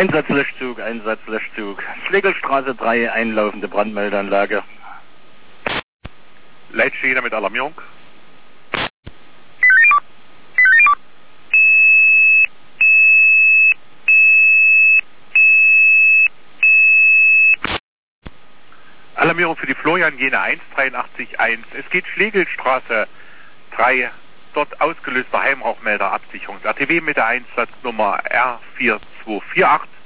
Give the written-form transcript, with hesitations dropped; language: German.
Einsatzlöschzug. Schlegelstraße 3, einlaufende Brandmeldeanlage. Leitstelle mit Alarmierung. Alarmierung für die Florian Jena 183.1. Es geht Schlegelstraße 3, dort ausgelöster Heimrauchmelder Absicherung. RTW mit der Einsatznummer R4248.